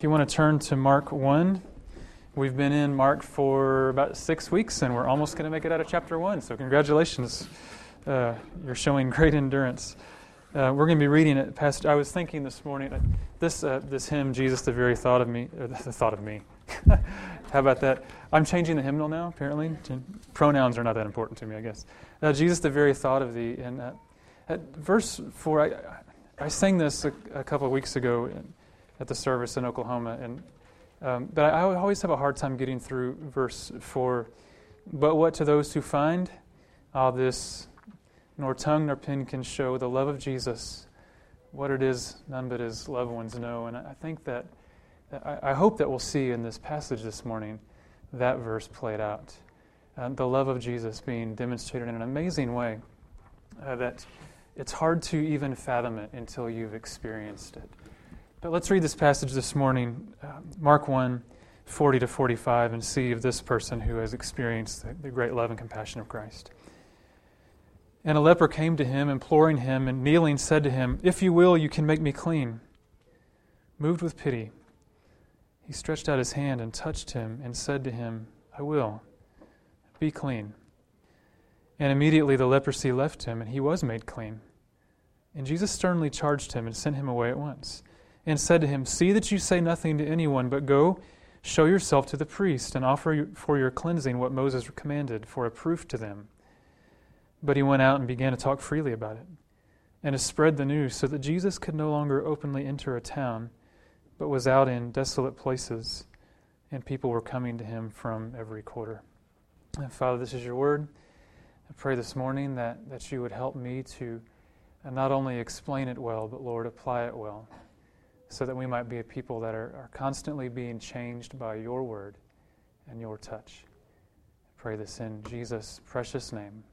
If you want to turn to Mark 1, we've been in Mark for about 6 weeks, and we're almost going to make it out of chapter 1, so congratulations. You're showing great endurance. We're going to be reading it. I was thinking this morning, this hymn, Jesus, the very thought of me, or the thought of me. How about that? I'm changing the hymnal now, apparently. Pronouns are not that important to me, I guess. Jesus, the very thought of thee. And at verse 4, I sang this a couple of weeks ago at the service in Oklahoma, but I always have a hard time getting through verse 4. But what to those who find all this, nor tongue nor pen can show the love of Jesus. What it is, none but his loved ones know. And I think that, I hope that we'll see in this passage this morning that verse played out. The love of Jesus being demonstrated in an amazing way that it's hard to even fathom it until you've experienced it. But let's read this passage this morning, Mark 1, 40 to 45, and see of this person who has experienced the great love and compassion of Christ. And a leper came to him, imploring him, and kneeling said to him, "If you will, you can make me clean." Moved with pity, he stretched out his hand and touched him and said to him, "I will, be clean." And immediately the leprosy left him, and he was made clean. And Jesus sternly charged him and sent him away at once, and said to him, "See that you say nothing to anyone, but go, show yourself to the priest, and offer for your cleansing what Moses commanded, for a proof to them." But he went out and began to talk freely about it, and to spread the news, so that Jesus could no longer openly enter a town, but was out in desolate places, and people were coming to him from every quarter. And Father, this is your word. I pray this morning that you would help me to not only explain it well, but Lord, apply it well, so that we might be a people that are constantly being changed by your word and your touch. I pray this in Jesus' precious name.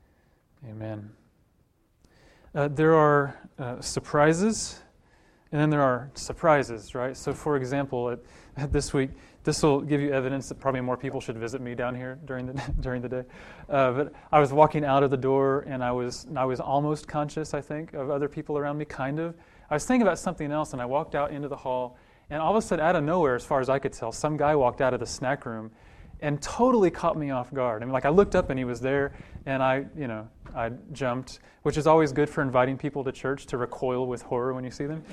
Amen. There are surprises, and then there are surprises, right? So, for example, this week, this will give you evidence that probably more people should visit me down here during the day. But I was walking out of the door, and I was almost conscious, I think, of other people around me, kind of. I was thinking about something else, and I walked out into the hall, and all of a sudden, out of nowhere, as far as I could tell, some guy walked out of the snack room and totally caught me off guard. I mean, I looked up and he was there, and I jumped, which is always good for inviting people to church to recoil with horror when you see them.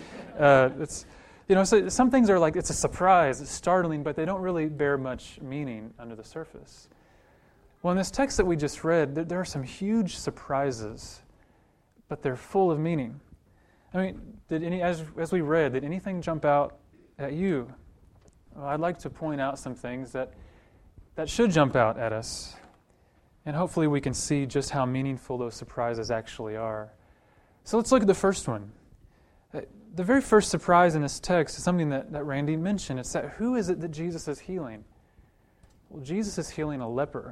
So some things are like, it's a surprise, it's startling, but they don't really bear much meaning under the surface. Well, in this text that we just read, there are some huge surprises, but they're full of meaning. I mean, as we read, did anything jump out at you? Well, I'd like to point out some things that should jump out at us. And hopefully we can see just how meaningful those surprises actually are. So let's look at the first one. The very first surprise in this text is something that Randy mentioned. It's that who is it that Jesus is healing? Well, Jesus is healing a leper.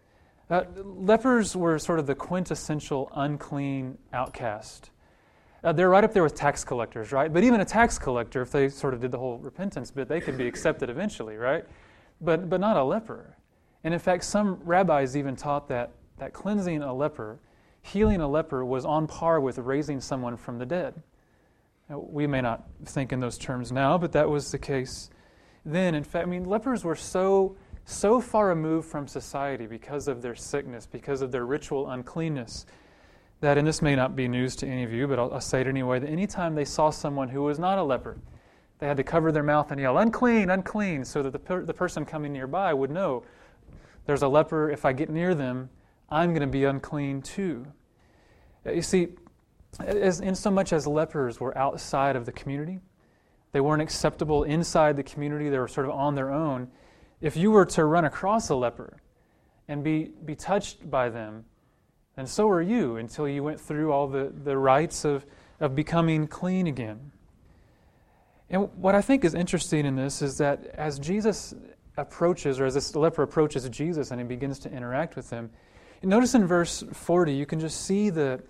Lepers were sort of the quintessential unclean outcast. They're right up there with tax collectors, right? But even a tax collector, if they sort of did the whole repentance bit, they could be accepted eventually, right? But not a leper. And in fact, some rabbis even taught that cleansing a leper, healing a leper, was on par with raising someone from the dead. Now, we may not think in those terms now, but that was the case then. In fact, lepers were so far removed from society because of their sickness, because of their ritual uncleanness, that, and this may not be news to any of you, but I'll say it anyway, that anytime they saw someone who was not a leper, they had to cover their mouth and yell, "Unclean, unclean," so that the person coming nearby would know, there's a leper. If I get near them, I'm going to be unclean too. You see, in so much as lepers were outside of the community, they weren't acceptable inside the community, they were sort of on their own. If you were to run across a leper and be touched by them, then so were you until you went through all the rites of becoming clean again. And what I think is interesting in this is that as Jesus approaches, or as this leper approaches Jesus and he begins to interact with him, notice in verse 40, you can just see the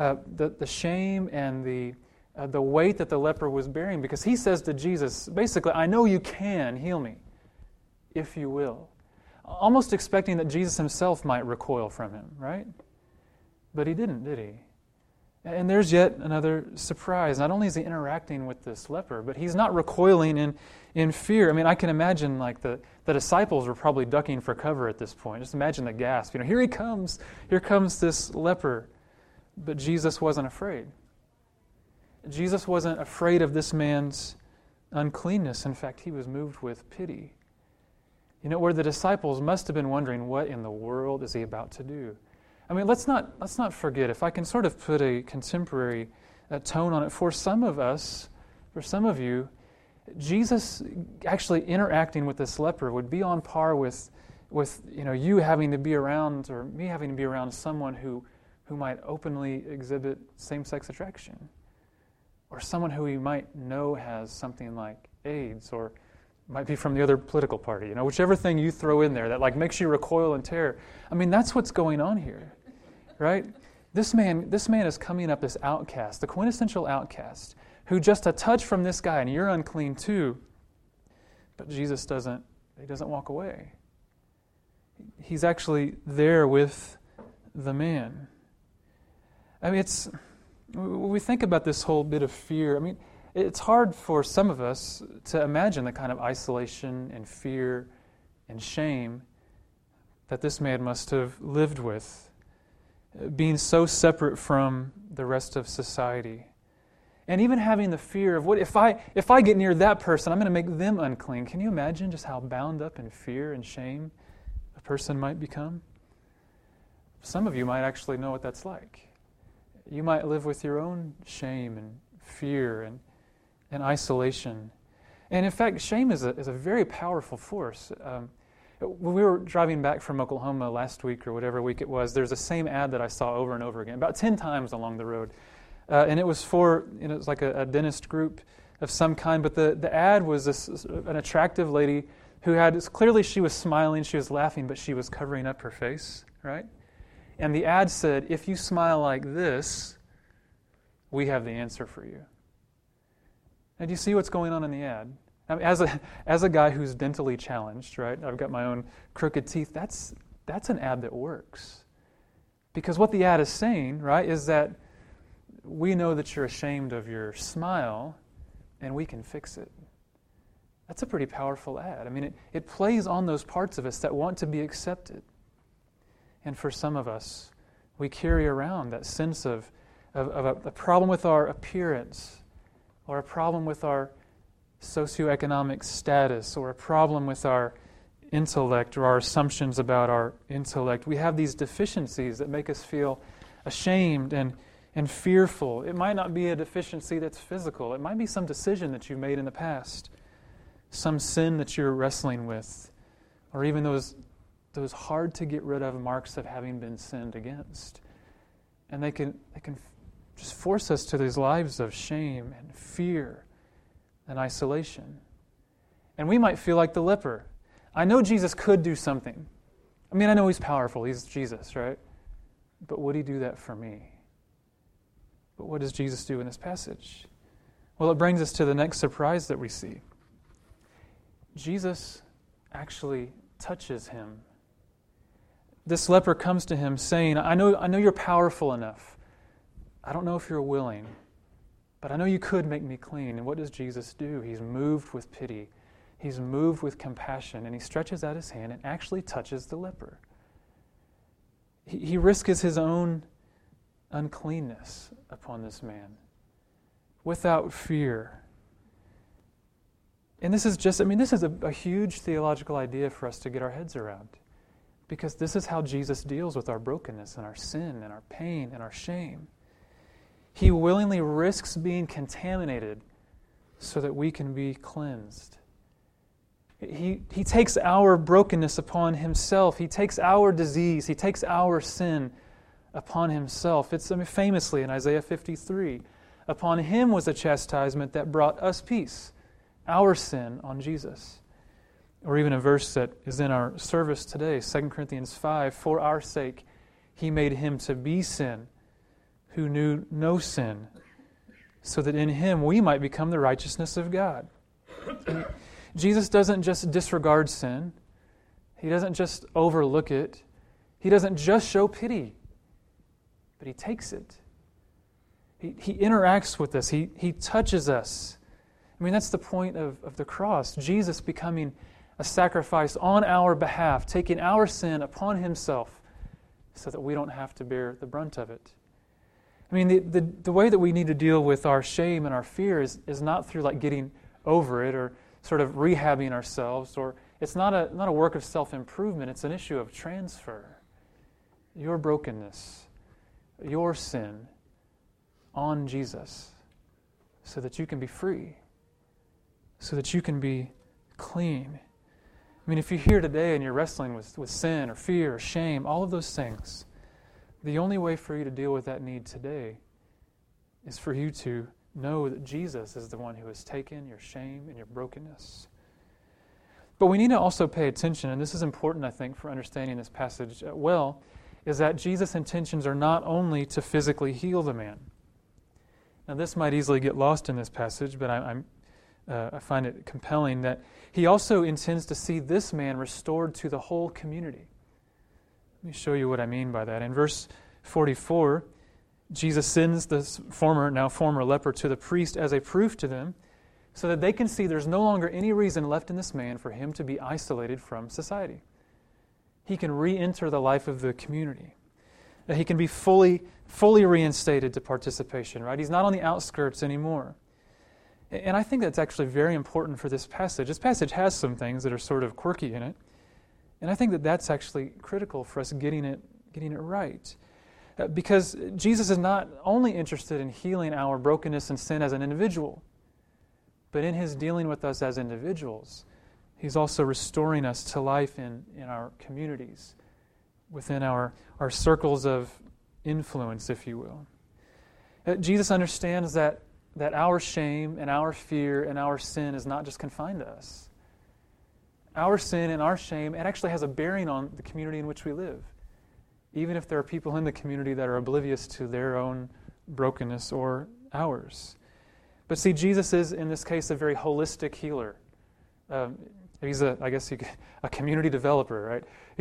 shame and the weight that the leper was bearing, because he says to Jesus, basically, "I know you can heal me, if you will." Almost expecting that Jesus himself might recoil from him, right? But he didn't, did he? And there's yet another surprise. Not only is he interacting with this leper, but he's not recoiling in fear. I mean, I can imagine like the disciples were probably ducking for cover at this point. Just imagine the gasp. Here he comes. Here comes this leper. But Jesus wasn't afraid. Jesus wasn't afraid of this man's uncleanness. In fact, he was moved with pity. Where the disciples must have been wondering, what in the world is he about to do? I mean, let's not forget, if I can sort of put a contemporary tone on it, for some of us, for some of you, Jesus actually interacting with this leper would be on par with you having to be around, or me having to be around someone who might openly exhibit same-sex attraction, or someone who you might know has something like AIDS, or might be from the other political party, whichever thing you throw in there that like makes you recoil in terror. I mean, that's what's going on here, right? This man is coming up as outcast, the quintessential outcast, who just a touch from this guy and you're unclean too. But Jesus doesn't walk away. He's actually there with the man. I mean, when we think about this whole bit of fear, I mean, it's hard for some of us to imagine the kind of isolation and fear and shame that this man must have lived with, being so separate from the rest of society. And even having the fear of, what if I get near that person, I'm going to make them unclean. Can you imagine just how bound up in fear and shame a person might become? Some of you might actually know what that's like. You might live with your own shame and fear and isolation. And in fact, shame is a very powerful force. When we were driving back from Oklahoma last week or whatever week it was, there's the same ad that I saw over and over again, about 10 times along the road. And it was for, it was like a dentist group of some kind, but the ad was an attractive lady who had, clearly she was smiling, she was laughing, but she was covering up her face, right? And the ad said, if you smile like this, we have the answer for you. And do you see what's going on in the ad? I mean, as a guy who's dentally challenged, right? I've got my own crooked teeth. That's an ad that works. Because what the ad is saying, right, is that we know that you're ashamed of your smile, and we can fix it. That's a pretty powerful ad. I mean, it plays on those parts of us that want to be accepted. And for some of us, we carry around that sense of a problem with our appearance, or a problem with our socioeconomic status, or a problem with our intellect, or our assumptions about our intellect. We have these deficiencies that make us feel ashamed and fearful. It might not be a deficiency that's physical. It might be some decision that you made in the past, some sin that you're wrestling with, or even those hard to get rid of marks of having been sinned against. And they can just force us to these lives of shame and fear and isolation. And we might feel like the leper. I know Jesus could do something. I mean, I know He's powerful. He's Jesus, right? But would He do that for me? But what does Jesus do in this passage? Well, it brings us to the next surprise that we see. Jesus actually touches him. This leper comes to him saying, I know you're powerful enough. I don't know if you're willing, but I know you could make me clean. And what does Jesus do? He's moved with pity. He's moved with compassion, and He stretches out His hand and actually touches the leper. He risks his own uncleanness upon this man without fear. And this is a huge theological idea for us to get our heads around, because this is how Jesus deals with our brokenness and our sin and our pain and our shame. He willingly risks being contaminated so that we can be cleansed. He takes our brokenness upon Himself. He takes our disease. He takes our sin upon Himself. It's famously in Isaiah 53, upon Him was a chastisement that brought us peace, our sin on Jesus. Or even a verse that is in our service today, 2 Corinthians 5, for our sake He made Him to be sin, who knew no sin, so that in Him we might become the righteousness of God. And Jesus doesn't just disregard sin. He doesn't just overlook it. He doesn't just show pity, but He takes it. He interacts with us. He touches us. I mean, that's the point of the cross. Jesus becoming a sacrifice on our behalf, taking our sin upon himself so that we don't have to bear the brunt of it. I mean, the way that we need to deal with our shame and our fear is not through like getting over it or sort of rehabbing ourselves, or it's not a work of self-improvement. It's an issue of transfer. Your brokenness, your sin on Jesus so that you can be free, so that you can be clean. I mean, if you're here today and you're wrestling with sin or fear or shame, all of those things, the only way for you to deal with that need today is for you to know that Jesus is the one who has taken your shame and your brokenness. But we need to also pay attention, and this is important, I think, for understanding this passage well, is that Jesus' intentions are not only to physically heal the man. Now, this might easily get lost in this passage, but I find it compelling that he also intends to see this man restored to the whole community. Let me show you what I mean by that. In verse 44, Jesus sends this now former leper to the priest as a proof to them so that they can see there's no longer any reason left in this man for him to be isolated from society. He can re-enter the life of the community. He can be fully reinstated to participation, right? He's not on the outskirts anymore. And I think that's actually very important for this passage. This passage has some things that are sort of quirky in it. And I think that that's actually critical for us getting it right. Because Jesus is not only interested in healing our brokenness and sin as an individual, but in his dealing with us as individuals, he's also restoring us to life in our communities, within our circles of influence, if you will. Jesus understands that our shame and our fear and our sin is not just confined to us. Our sin and our shame, it actually has a bearing on the community in which we live, even if there are people in the community that are oblivious to their own brokenness or ours. But see, Jesus is, in this case, a very holistic healer. He's a community developer, right?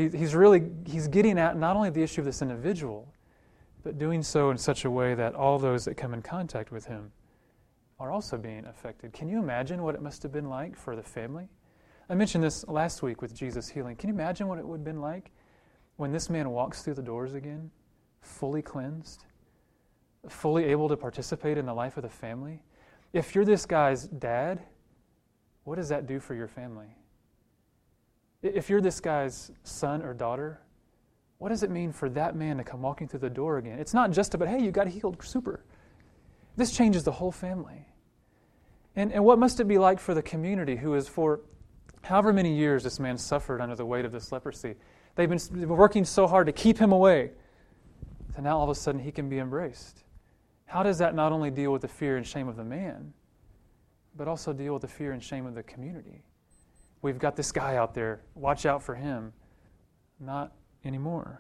He's getting at not only the issue of this individual, but doing so in such a way that all those that come in contact with him are also being affected. Can you imagine what it must have been like for the family? I mentioned this last week with Jesus healing. Can you imagine what it would have been like when this man walks through the doors again, fully cleansed, fully able to participate in the life of the family? If you're this guy's dad, what does that do for your family? If you're this guy's son or daughter, what does it mean for that man to come walking through the door again? It's not just about, hey, you got healed, super. This changes the whole family. And what must it be like for the community who is, for however many years this man suffered under the weight of this leprosy, they've been working so hard to keep him away, and now all of a sudden he can be embraced. How does that not only deal with the fear and shame of the man, but also deal with the fear and shame of the community? We've got this guy out there, watch out for him. Not anymore.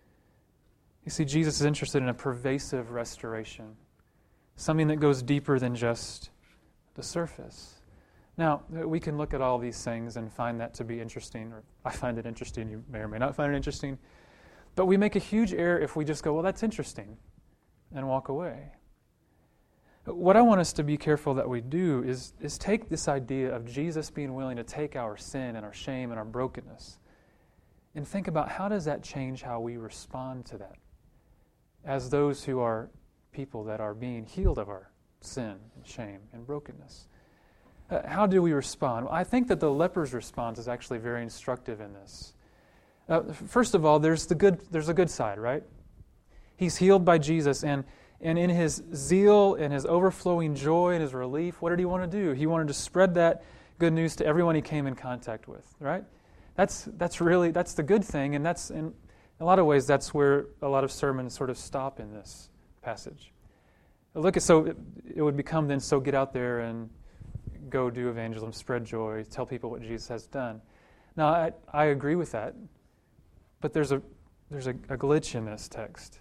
You see, Jesus is interested in a pervasive restoration, something that goes deeper than just the surface. Now, we can look at all these things and find that to be interesting, or I find it interesting, you may or may not find it interesting, but we make a huge error if we just go, well, that's interesting, and walk away. What I want us to be careful that we do is take this idea of Jesus being willing to take our sin and our shame and our brokenness and think about how does that change how we respond to that as those who are people that are being healed of our sin and shame and brokenness. How do we respond? Well, I think that the leper's response is actually very instructive in this. First of all, there's a good side, right? He's healed by Jesus, and in his zeal and his overflowing joy and his relief, what did he want to do? He wanted to spread that good news to everyone he came in contact with, right? That's the good thing, and that's, in a lot of ways, that's where a lot of sermons sort of stop in this passage. So it would become then, so get out there and go do evangelism, spread joy, tell people what Jesus has done. Now, I agree with that, but there's a glitch in this text.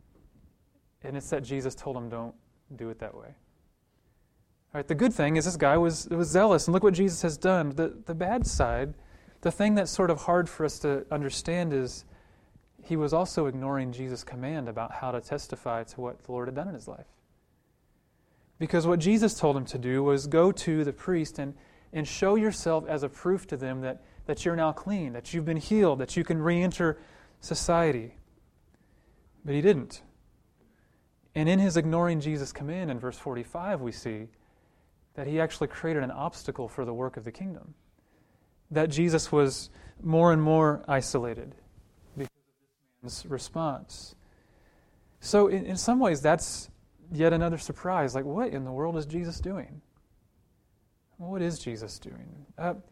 And it's that Jesus told him, don't do it that way. All right, the good thing is this guy was zealous, and look what Jesus has done. The bad side, the thing that's sort of hard for us to understand is he was also ignoring Jesus' command about how to testify to what the Lord had done in his life. Because what Jesus told him to do was go to the priest and show yourself as a proof to them that you're now clean, that you've been healed, that you can re-enter society. But he didn't. And in his ignoring Jesus' command in verse 45, we see that he actually created an obstacle for the work of the kingdom. That Jesus was more and more isolated because of this man's response. So in some ways, that's yet another surprise. Like, what in the world is Jesus doing? What is Jesus doing?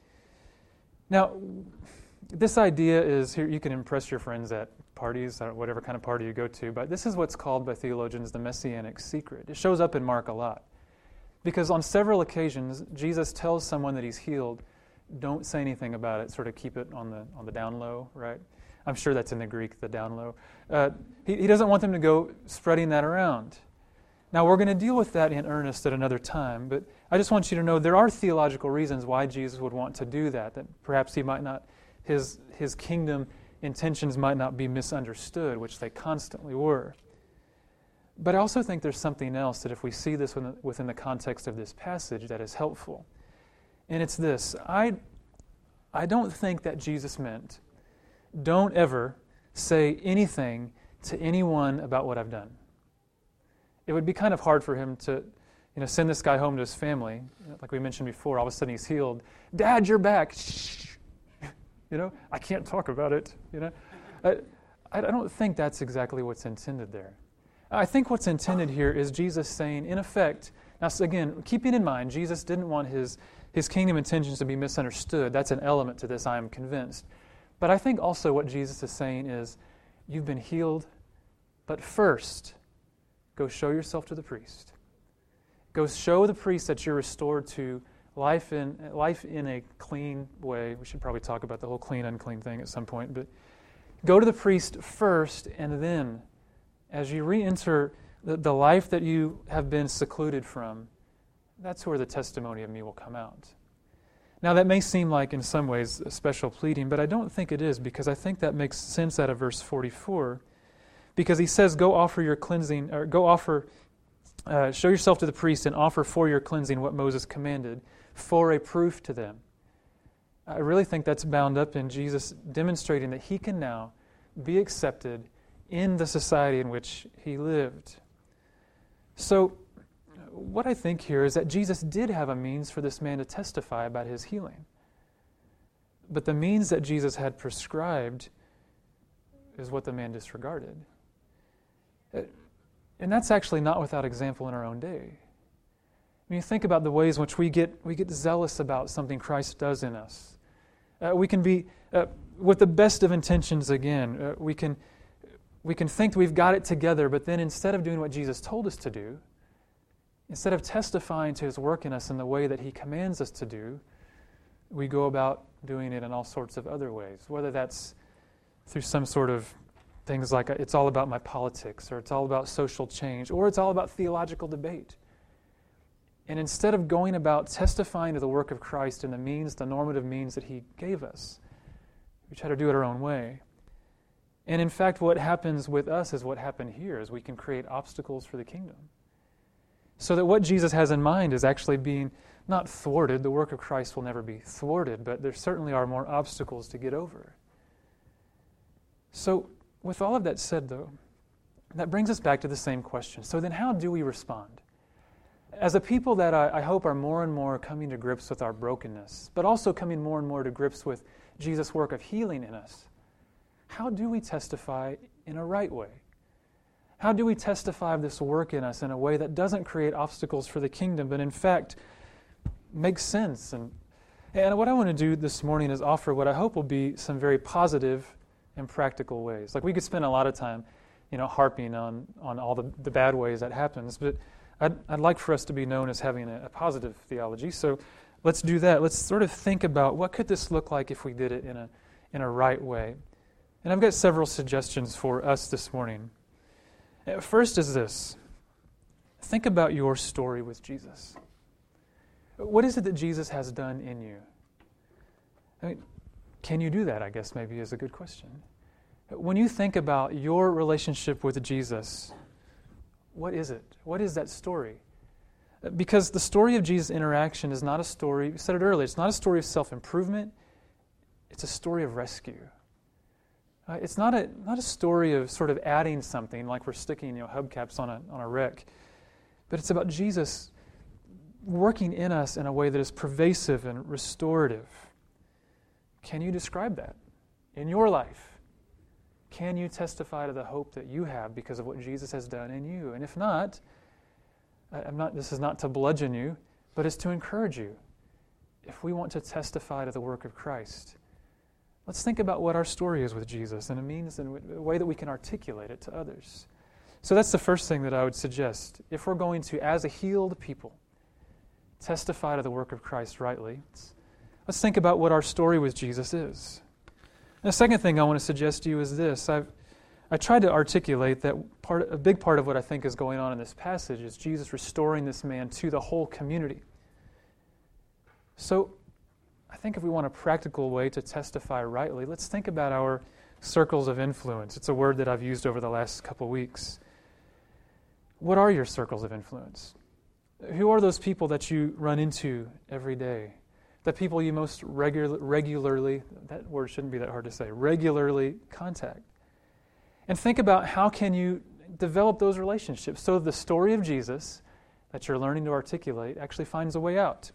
Now, this idea is, here you can impress your friends at parties, or whatever kind of party you go to, but this is what's called by theologians the Messianic secret. It shows up in Mark a lot. Because on several occasions, Jesus tells someone that he's healed, don't say anything about it, sort of keep it on the down low, right? I'm sure that's in the Greek, the down low. He doesn't want them to go spreading that around. Now, we're going to deal with that in earnest at another time, but I just want you to know there are theological reasons why Jesus would want to do that perhaps he might not, his kingdom intentions might not be misunderstood, which they constantly were. But I also think there's something else that if we see this within the context of this passage that is helpful. And it's this. I don't think that Jesus meant, don't ever say anything to anyone about what I've done. It would be kind of hard for him to send this guy home to his family. Like we mentioned before, all of a sudden he's healed. Dad, you're back. Shh. I can't talk about it. I don't think that's exactly what's intended there. I think what's intended here is Jesus saying, in effect, now again, keeping in mind, Jesus didn't want his kingdom intentions to be misunderstood. That's an element to this, I am convinced. But I think also what Jesus is saying is, you've been healed, but first, go show yourself to the priest. Go show the priest that you're restored to life in a clean way. We should probably talk about the whole clean, unclean thing at some point. But go to the priest first, and then, as you re-enter the life that you have been secluded from, that's where the testimony of me will come out. Now, that may seem like, in some ways, a special pleading, but I don't think it is, because I think that makes sense out of verse 44. Because he says, go offer your cleansing, or show yourself to the priest and offer for your cleansing what Moses commanded, for a proof to them. I really think that's bound up in Jesus demonstrating that he can now be accepted in the society in which he lived. So, what I think here is that Jesus did have a means for this man to testify about his healing. But the means that Jesus had prescribed is what the man disregarded. And that's actually not without example in our own day. When you think about the ways in which we get zealous about something Christ does in us. We can be, with the best of intentions again, we can think we've got it together, but then instead of doing what Jesus told us to do, instead of testifying to his work in us in the way that he commands us to do, we go about doing it in all sorts of other ways, whether that's through some sort of things like it's all about my politics, or it's all about social change, or it's all about theological debate. And instead of going about testifying to the work of Christ in the normative means that he gave us, we try to do it our own way. And in fact, what happens with us is what happened here, is we can create obstacles for the kingdom. So that what Jesus has in mind is actually being not thwarted. The work of Christ will never be thwarted, but there certainly are more obstacles to get over. So, with all of that said, though, that brings us back to the same question. So then how do we respond? As a people that I hope are more and more coming to grips with our brokenness, but also coming more and more to grips with Jesus' work of healing in us, how do we testify in a right way? How do we testify of this work in us in a way that doesn't create obstacles for the kingdom, but in fact makes sense? And what I want to do this morning is offer what I hope will be some very positive and practical ways. Like, we could spend a lot of time, harping on all the bad ways that happens, but I'd like for us to be known as having a positive theology. So let's do that. Let's sort of think about what could this look like if we did it in a right way. And I've got several suggestions for us this morning. First is this. Think about your story with Jesus. What is it that Jesus has done in you? Can you do that, I guess maybe is a good question. When you think about your relationship with Jesus, what is it? What is that story? Because the story of Jesus' interaction is not a story, we said it earlier, it's not a story of self-improvement, it's a story of rescue. It's not a story of sort of adding something like we're sticking hubcaps on a wreck, but it's about Jesus working in us in a way that is pervasive and restorative. Can you describe that in your life? Can you testify to the hope that you have because of what Jesus has done in you? And if not, this is not to bludgeon you, but it's to encourage you. If we want to testify to the work of Christ, let's think about what our story is with Jesus and a way that we can articulate it to others. So that's the first thing that I would suggest. If we're going to, as a healed people, testify to the work of Christ rightly, let's think about what our story with Jesus is. And the second thing I want to suggest to you is this. I tried to articulate that a big part of what I think is going on in this passage is Jesus restoring this man to the whole community. So I think if we want a practical way to testify rightly, let's think about our circles of influence. It's a word that I've used over the last couple weeks. What are your circles of influence? Who are those people that you run into every day? The people you most regularly, that word shouldn't be that hard to say, regularly contact. And think about how can you develop those relationships so the story of Jesus that you're learning to articulate actually finds a way out.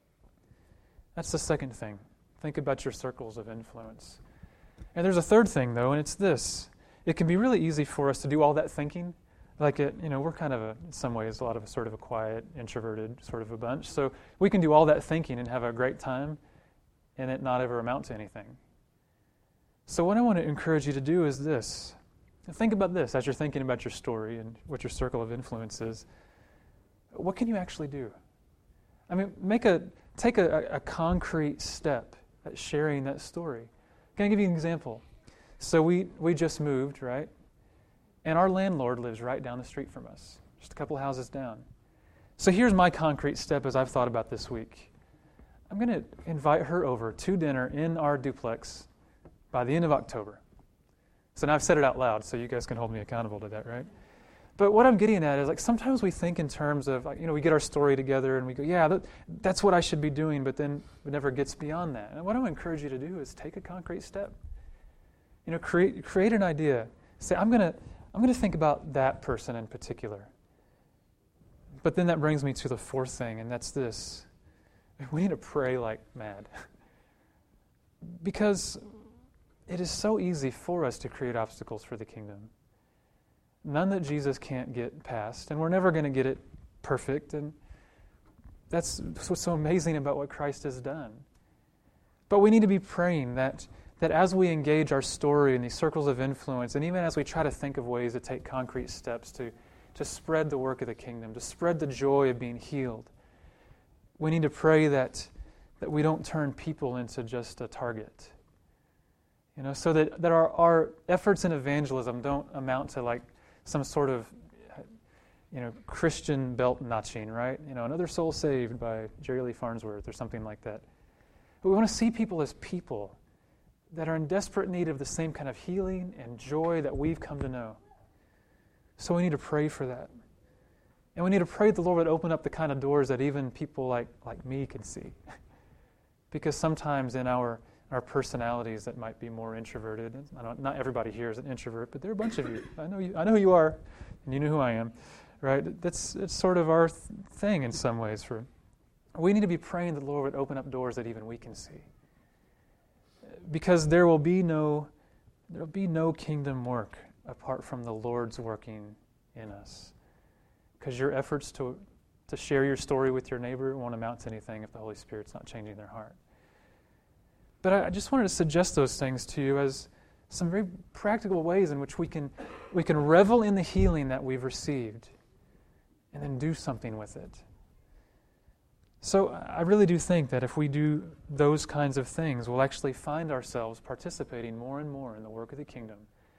That's the second thing. Think about your circles of influence. And there's a third thing, though, and it's this. It can be really easy for us to do all that thinking. We're kind of, in some ways, a lot of sort of a quiet, introverted sort of a bunch. So we can do all that thinking and have a great time and it not ever amount to anything. So what I want to encourage you to do is this. Think about this as you're thinking about your story and what your circle of influence is. What can you actually do? I mean, take a concrete step at sharing that story. Can I give you an example? So we just moved, right? And our landlord lives right down the street from us, just a couple houses down. So here's my concrete step as I've thought about this week. I'm going to invite her over to dinner in our duplex by the end of October. So now I've said it out loud, so you guys can hold me accountable to that, right? But what I'm getting at is sometimes we think in terms of, we get our story together and we go, yeah, that's what I should be doing, but then it never gets beyond that. And what I would encourage you to do is take a concrete step. Create an idea. Say, I'm going to think about that person in particular. But then that brings me to the fourth thing, and that's this. We need to pray like mad. Because it is so easy for us to create obstacles for the kingdom. None that Jesus can't get past, and we're never going to get it perfect, and that's what's so amazing about what Christ has done. But we need to be praying that as we engage our story in these circles of influence, and even as we try to think of ways to take concrete steps to spread the work of the kingdom, to spread the joy of being healed, we need to pray that we don't turn people into just a target. So that our efforts in evangelism don't amount to some sort of Christian belt notching, right? Another soul saved by Jerry Lee Farnsworth or something like that. But we want to see people as people that are in desperate need of the same kind of healing and joy that we've come to know. So we need to pray for that. And we need to pray that the Lord would open up the kind of doors that even people like me can see. Because sometimes in our personalities that might be more introverted. Not everybody here is an introvert, but there are a bunch of you. I know who you are, and you know who I am, right? It's sort of our thing in some ways. We need to be praying that the Lord would open up doors that even we can see, because there will be no kingdom work apart from the Lord's working in us. Because your efforts to share your story with your neighbor won't amount to anything if the Holy Spirit's not changing their heart. But I just wanted to suggest those things to you as some very practical ways in which we can revel in the healing that we've received and then do something with it. So I really do think that if we do those kinds of things, we'll actually find ourselves participating more and more in the work of the kingdom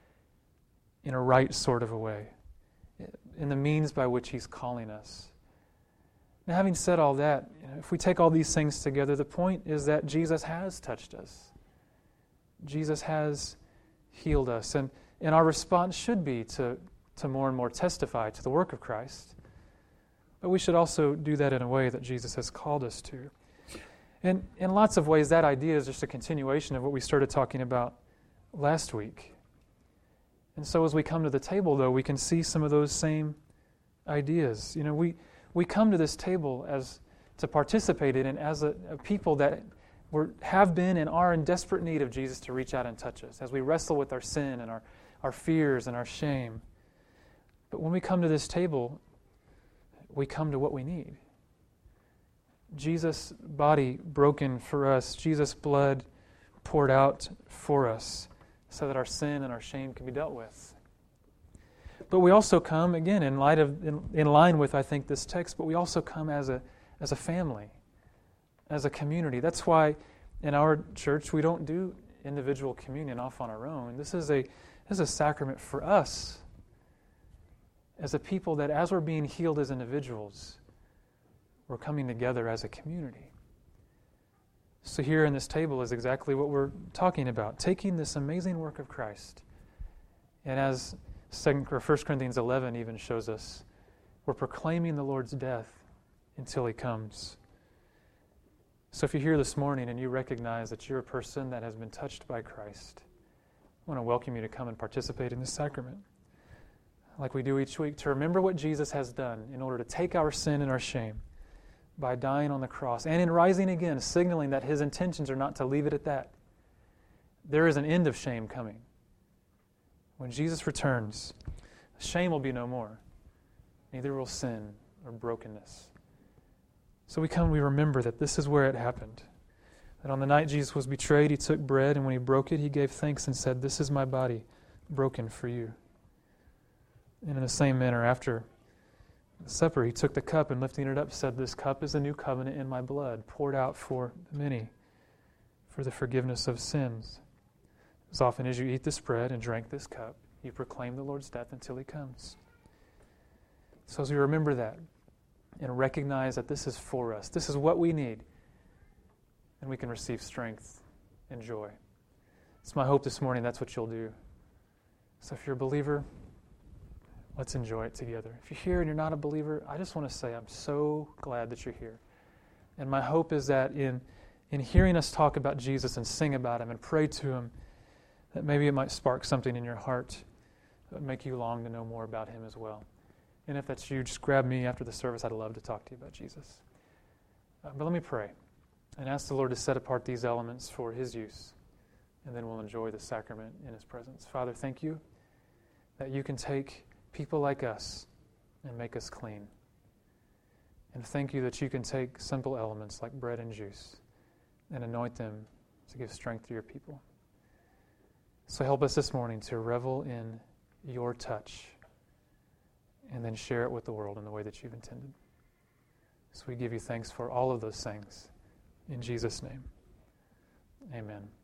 in a right sort of a way, in the means by which He's calling us. Now, having said all that, if we take all these things together, the point is that Jesus has touched us. Jesus has healed us. And our response should be to more and more testify to the work of Christ. but we should also do that in a way that Jesus has called us to. And in lots of ways, that idea is just a continuation of what we started talking about last week. And so as we come to the table, though, we can see some of those same ideas. You know, we come to this table as to participate in it as a people that have been and are in desperate need of Jesus to reach out and touch us as we wrestle with our sin and our fears and our shame. But when we come to this table, we come to what we need. Jesus' body broken for us, Jesus' blood poured out for us so that our sin and our shame can be dealt with. But we also come, again, in line with, I think, this text, but we also come as a family, as a community. That's why in our church we don't do individual communion off on our own. This is a sacrament for us as a people that as we're being healed as individuals, we're coming together as a community. So here in this table is exactly what we're talking about, taking this amazing work of Christ. And as 1 Corinthians 11 even shows us, we're proclaiming the Lord's death until He comes. So if you're here this morning and you recognize that you're a person that has been touched by Christ, I want to welcome you to come and participate in this sacrament, like we do each week, to remember what Jesus has done in order to take our sin and our shame by dying on the cross and in rising again, signaling that His intentions are not to leave it at that. There is an end of shame coming. When Jesus returns, shame will be no more. Neither will sin or brokenness. So we remember that this is where it happened. That on the night Jesus was betrayed, He took bread, and when He broke it, He gave thanks and said, "This is my body broken for you." And in the same manner, after the supper, He took the cup and lifting it up said, "This cup is the new covenant in my blood, poured out for many for the forgiveness of sins. As often as you eat this bread and drink this cup, you proclaim the Lord's death until He comes." So as we remember that and recognize that this is for us, this is what we need, and we can receive strength and joy. It's my hope this morning that's what you'll do. So if you're a believer, let's enjoy it together. If you're here and you're not a believer, I just want to say I'm so glad that you're here. And my hope is that in hearing us talk about Jesus and sing about Him and pray to Him, that maybe it might spark something in your heart that would make you long to know more about Him as well. And if that's you, just grab me after the service. I'd love to talk to you about Jesus. But let me pray and ask the Lord to set apart these elements for His use, and then we'll enjoy the sacrament in His presence. Father, thank You that You can take people like us and make us clean. And thank You that You can take simple elements like bread and juice and anoint them to give strength to Your people. So help us this morning to revel in Your touch and then share it with the world in the way that You've intended. So we give You thanks for all of those things. In Jesus' name, amen.